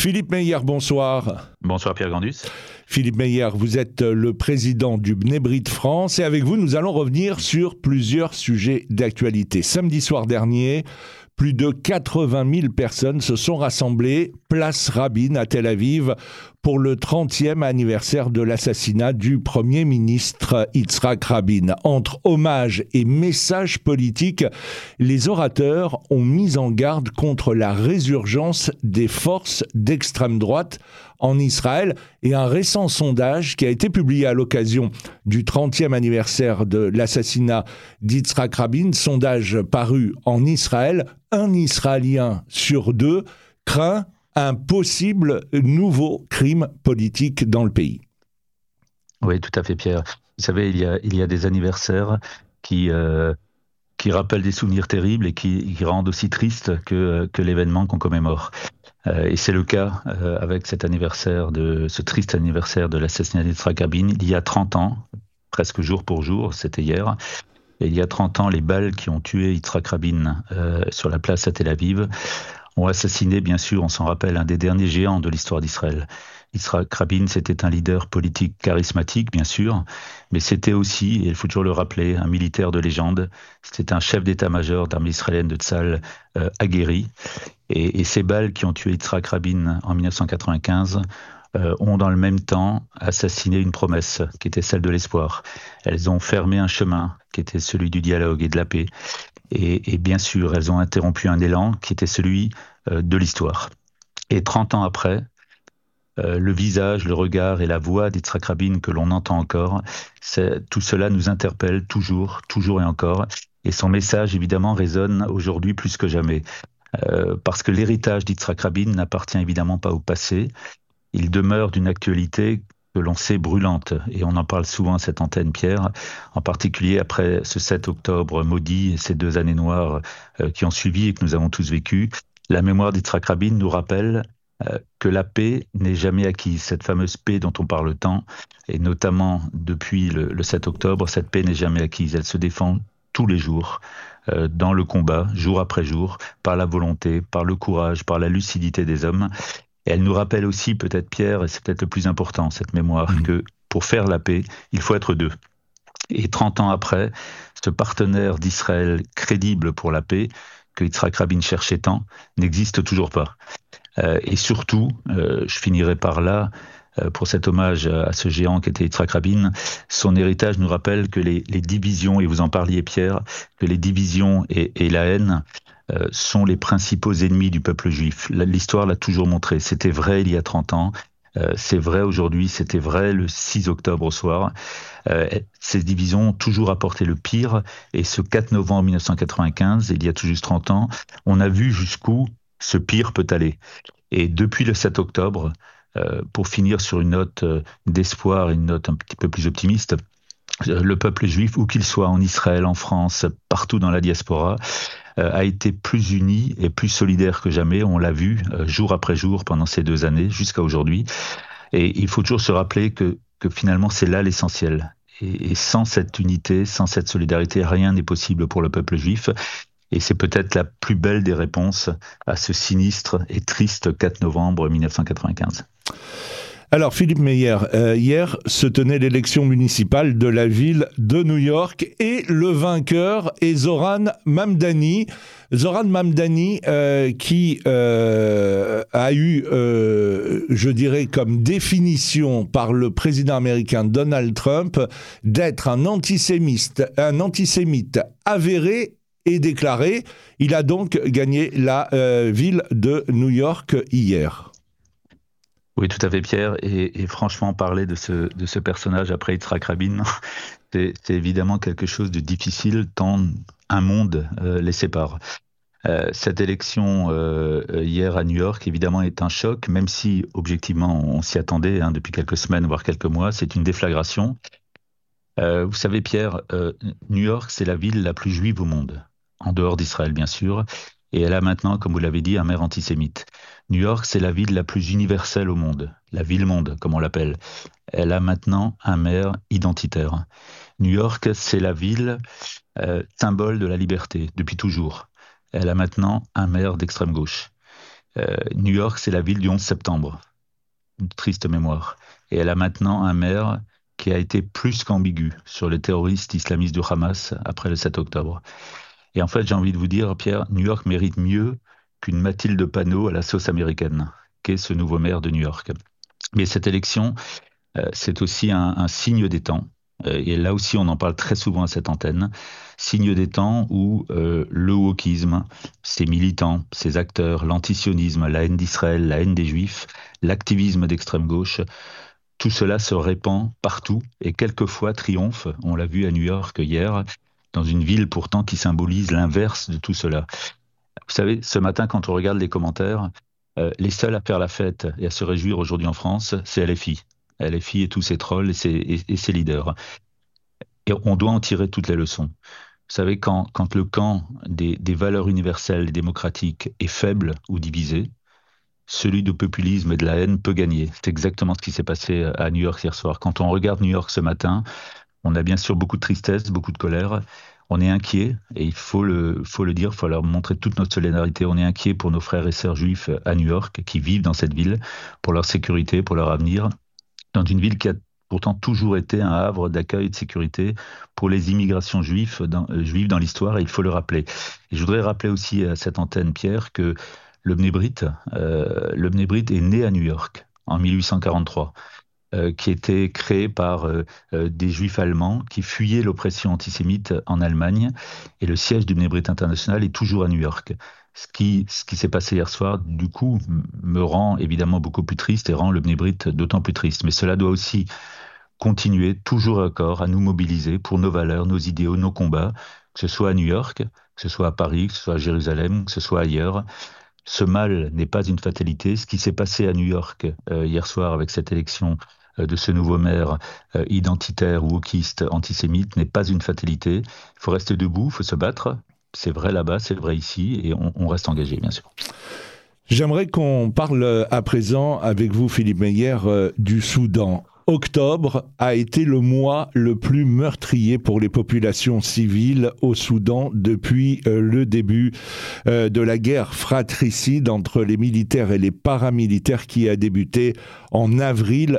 Philippe Meyer, bonsoir. Bonsoir Pierre Gandus. Philippe Meyer, vous êtes le président du Bnei Brit France et avec vous, nous allons revenir sur plusieurs sujets d'actualité. Samedi soir dernier, plus de 80 000 personnes se sont rassemblées place Rabin à Tel Aviv pour le 30e anniversaire de l'assassinat du Premier ministre Yitzhak Rabin. Entre hommages et messages politiques, les orateurs ont mis en garde contre la résurgence des forces d'extrême droite en Israël et un récent sondage qui a été publié à l'occasion du 30e anniversaire de l'assassinat d'Yitzhak Rabin, sondage paru en Israël, un Israélien sur deux craint un possible nouveau crime politique dans le pays. Oui, tout à fait Pierre. Vous savez, il y a des anniversaires qui rappellent des souvenirs terribles et qui rendent aussi triste que l'événement qu'on commémore. Et c'est le cas avec ce triste anniversaire de l'assassinat d'Yitzhak Rabin. Il y a 30 ans, presque jour pour jour, c'était hier, et il y a 30 ans, les balles qui ont tué Yitzhak Rabin sur la place à Tel Aviv ont assassiné, bien sûr, on s'en rappelle, un des derniers géants de l'histoire d'Israël. Yitzhak Rabin, c'était un leader politique charismatique, bien sûr, mais c'était aussi, et il faut toujours le rappeler, un militaire de légende. C'était un chef d'état-major d'armée israélienne de Tzahal aguerri. Et ces balles qui ont tué Yitzhak Rabin en 1995 ont dans le même temps assassiné une promesse qui était celle de l'espoir. Elles ont fermé un chemin qui était celui du dialogue et de la paix. Et bien sûr, elles ont interrompu un élan qui était celui de l'histoire. Et 30 ans après, le visage, le regard et la voix d'Yitzhak Rabin que l'on entend encore, tout cela nous interpelle toujours et encore. Et son message, évidemment, résonne aujourd'hui plus que jamais. Parce que l'héritage d'Yitzhak Rabin n'appartient évidemment pas au passé. Il demeure d'une actualité que l'on sait brûlante, et on en parle souvent à cette antenne, Pierre, en particulier après ce 7 octobre maudit et ces 2 années noires qui ont suivi et que nous avons tous vécues. La mémoire d'Yitzhak Rabin nous rappelle que la paix n'est jamais acquise. Cette fameuse paix dont on parle tant, et notamment depuis le 7 octobre, cette paix n'est jamais acquise. Elle se défend tous les jours, dans le combat, jour après jour, par la volonté, par le courage, par la lucidité des hommes. Et elle nous rappelle aussi, peut-être Pierre, et c'est peut-être le plus important, cette mémoire, que pour faire la paix, il faut être deux. Et 30 ans après, ce partenaire d'Israël crédible pour la paix, que Yitzhak Rabin cherchait tant, n'existe toujours pas. Et surtout, je finirai par là, pour cet hommage à ce géant qu'était Yitzhak Rabin, son héritage nous rappelle que les divisions, et vous en parliez Pierre, que les divisions et la haine sont les principaux ennemis du peuple juif. L'histoire l'a toujours montré. C'était vrai il y a 30 ans, c'est vrai aujourd'hui, c'était vrai le 6 octobre au soir. Ces divisions ont toujours apporté le pire, et ce 4 novembre 1995, il y a tout juste 30 ans, on a vu jusqu'où ce pire peut aller. Et depuis le 7 octobre, pour finir sur une note d'espoir, une note un petit peu plus optimiste, le peuple juif, où qu'il soit en Israël, en France, partout dans la diaspora, a été plus uni et plus solidaire que jamais. On l'a vu jour après jour pendant ces 2 années, jusqu'à aujourd'hui. Et il faut toujours se rappeler que finalement, c'est là l'essentiel. Et sans cette unité, sans cette solidarité, rien n'est possible pour le peuple juif. Et c'est peut-être la plus belle des réponses à ce sinistre et triste 4 novembre 1995. Alors Philippe Meyer, hier se tenait l'élection municipale de la ville de New York et le vainqueur est Zoran Mamdani. Zoran Mamdani qui a eu, je dirais comme définition par le président américain Donald Trump, d'être un antisémite avéré et déclaré. Il a donc gagné la ville de New York hier. Oui, tout à fait, Pierre. Et franchement, parler de ce personnage après Yitzhak Rabin, c'est évidemment quelque chose de difficile, tant un monde les sépare. Cette élection hier à New York, évidemment, est un choc, même si, objectivement, on s'y attendait depuis quelques semaines, voire quelques mois. C'est une déflagration. Vous savez, Pierre, New York, c'est la ville la plus juive au monde, en dehors d'Israël, bien sûr. Et elle a maintenant, comme vous l'avez dit, un maire antisémite. New York, c'est la ville la plus universelle au monde, la ville-monde, comme on l'appelle. Elle a maintenant un maire identitaire. New York, c'est la ville symbole de la liberté, depuis toujours. Elle a maintenant un maire d'extrême gauche. New York, c'est la ville du 11 septembre, une triste mémoire. Et elle a maintenant un maire qui a été plus qu'ambigu sur les terroristes islamistes du Hamas après le 7 octobre. Et en fait, j'ai envie de vous dire, Pierre, New York mérite mieux qu'une Mathilde Panot à la sauce américaine, qu'est ce nouveau maire de New York. Mais cette élection, c'est aussi un signe des temps. Et là aussi, on en parle très souvent à cette antenne. Signe des temps où le wokisme, ses militants, ses acteurs, l'antisionisme, la haine d'Israël, la haine des Juifs, l'activisme d'extrême gauche, tout cela se répand partout et quelquefois triomphe. On l'a vu à New York hier, dans une ville pourtant qui symbolise l'inverse de tout cela. Vous savez, ce matin, quand on regarde les commentaires, les seuls à faire la fête et à se réjouir aujourd'hui en France, c'est LFI. LFI et tous ses trolls et ses leaders. Et on doit en tirer toutes les leçons. Vous savez, quand le camp des valeurs universelles et démocratiques est faible ou divisé, celui du populisme et de la haine peut gagner. C'est exactement ce qui s'est passé à New York hier soir. Quand on regarde New York ce matin, on a bien sûr beaucoup de tristesse, beaucoup de colère. On est inquiet, et il faut le dire, il faut leur montrer toute notre solidarité. On est inquiet pour nos frères et sœurs juifs à New York, qui vivent dans cette ville, pour leur sécurité, pour leur avenir, dans une ville qui a pourtant toujours été un havre d'accueil et de sécurité pour les immigrations juives dans l'histoire, et il faut le rappeler. Et je voudrais rappeler aussi à cette antenne, Pierre, que le Bnei Brit est né à New York en 1843. Qui était créé par des juifs allemands qui fuyaient l'oppression antisémite en Allemagne. Et le siège du Bnei Brit International est toujours à New York. Ce qui s'est passé hier soir, du coup, me rend évidemment beaucoup plus triste et rend le Bnei Brit d'autant plus triste. Mais cela doit aussi continuer, toujours et encore, à nous mobiliser pour nos valeurs, nos idéaux, nos combats, que ce soit à New York, que ce soit à Paris, que ce soit à Jérusalem, que ce soit ailleurs. Ce mal n'est pas une fatalité. Ce qui s'est passé à New York hier soir avec cette élection de ce nouveau maire identitaire, wokiste, antisémite, n'est pas une fatalité. Il faut rester debout, il faut se battre. C'est vrai là-bas, c'est vrai ici, et on reste engagé, bien sûr. J'aimerais qu'on parle à présent avec vous, Philippe Meyer, du Soudan. Octobre a été le mois le plus meurtrier pour les populations civiles au Soudan depuis le début de la guerre fratricide entre les militaires et les paramilitaires qui a débuté en avril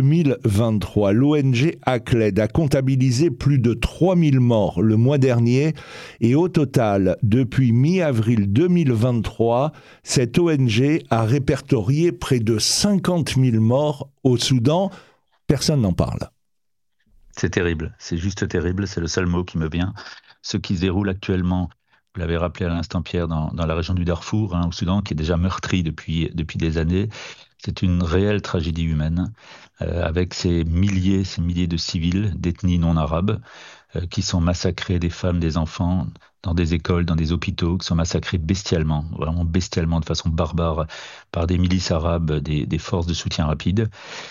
2023. L'ONG ACLED a comptabilisé plus de 3000 morts le mois dernier et au total, depuis mi-avril 2023, cette ONG a répertorié près de 50 000 morts au Soudan. Personne n'en parle. C'est terrible, c'est juste terrible, c'est le seul mot qui me vient. Ce qui se déroule actuellement, vous l'avez rappelé à l'instant Pierre, dans la région du Darfour, au Soudan, qui est déjà meurtri depuis des années, c'est une réelle tragédie humaine, avec ces milliers de civils d'ethnie non arabe, qui sont massacrés, des femmes, des enfants, dans des écoles, dans des hôpitaux, qui sont massacrés bestialement, vraiment bestialement, de façon barbare, par des milices arabes, des forces de soutien rapide.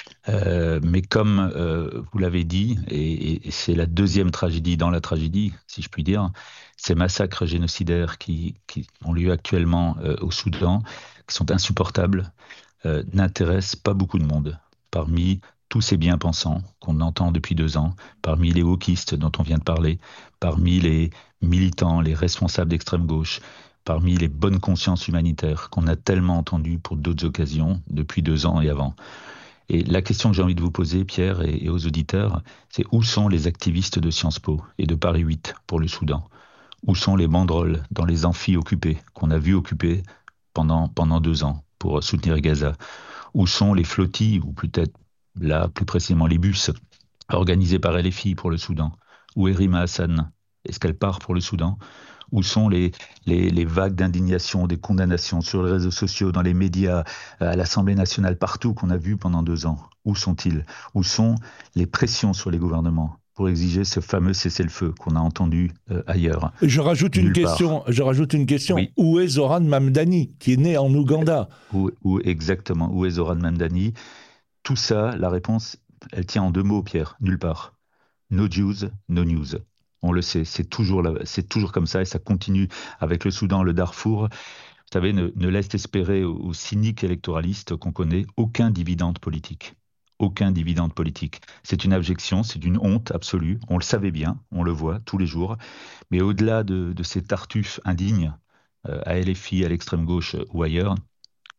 Mais comme vous l'avez dit, et c'est la deuxième tragédie dans la tragédie, si je puis dire, ces massacres génocidaires qui ont lieu actuellement au Soudan, qui sont insupportables, n'intéressent pas beaucoup de monde. Parmi tous ces bien-pensants qu'on entend depuis 2 ans, parmi les wokistes dont on vient de parler, parmi les militants, les responsables d'extrême gauche, parmi les bonnes consciences humanitaires qu'on a tellement entendues pour d'autres occasions depuis 2 ans et avant. Et la question que j'ai envie de vous poser, Pierre, et aux auditeurs, c'est où sont les activistes de Sciences Po et de Paris 8 pour le Soudan? Où sont les banderoles dans les amphis occupés, qu'on a vus occupés pendant 2 ans pour soutenir Gaza? Où sont les flottilles, ou peut-être là plus précisément les bus organisés par LFI pour le Soudan? Où est Rima Hassan? Est-ce qu'elle part pour le Soudan? Où sont les vagues d'indignation, des condamnations sur les réseaux sociaux, dans les médias, à l'Assemblée nationale, partout qu'on a vu pendant 2 ans? Où sont-ils? Où sont les pressions sur les gouvernements pour exiger ce fameux cessez-le-feu qu'on a entendu ailleurs? Je rajoute une question. Oui. Où est Zoran Mamdani, qui est né en Ouganda? Exactement, où est Zoran Mamdani? Tout ça, la réponse, elle tient en 2 mots, Pierre, nulle part. No Jews, no news. On le sait, c'est toujours comme ça, et ça continue avec le Soudan, le Darfour. Vous savez, ne laisse espérer aux cyniques électoralistes qu'on connaît aucun dividende politique. Aucun dividende politique. C'est une abjection, c'est une honte absolue. On le savait bien, on le voit tous les jours. Mais au-delà de ces tartuffes indignes, à LFI, à l'extrême gauche ou ailleurs,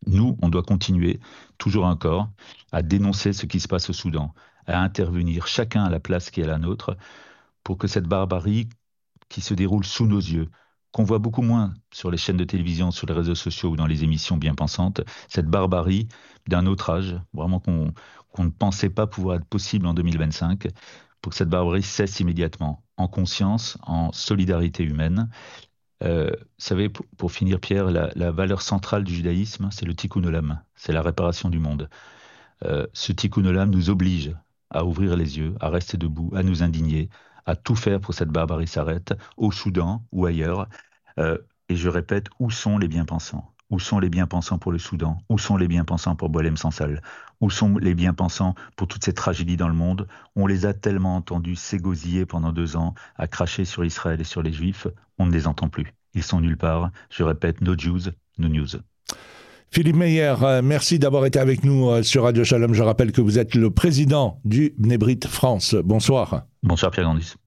Nous, on doit continuer, toujours encore, à dénoncer ce qui se passe au Soudan, à intervenir chacun à la place qui est la nôtre, pour que cette barbarie qui se déroule sous nos yeux, qu'on voit beaucoup moins sur les chaînes de télévision, sur les réseaux sociaux ou dans les émissions bien pensantes, cette barbarie d'un autre âge, vraiment qu'on ne pensait pas pouvoir être possible en 2025, pour que cette barbarie cesse immédiatement, en conscience, en solidarité humaine. Vous savez, pour finir, Pierre, la valeur centrale du judaïsme, c'est le tikkun olam, c'est la réparation du monde. Ce tikkun olam nous oblige à ouvrir les yeux, à rester debout, à nous indigner, à tout faire pour que cette barbarie s'arrête, au Soudan ou ailleurs. Et je répète, où sont les bien-pensants? Où sont les bien-pensants pour le Soudan? Où sont les bien-pensants pour Boualem Sansal? Où sont les bien-pensants pour toutes ces tragédies dans le monde? On les a tellement entendus s'égosiller pendant 2 ans, à cracher sur Israël et sur les Juifs, on ne les entend plus. Ils sont nulle part. Je répète, no Jews, no news. Philippe Meyer, merci d'avoir été avec nous sur Radio Shalom. Je rappelle que vous êtes le président du Bnei Brit France. Bonsoir. Bonsoir Pierre Gandis.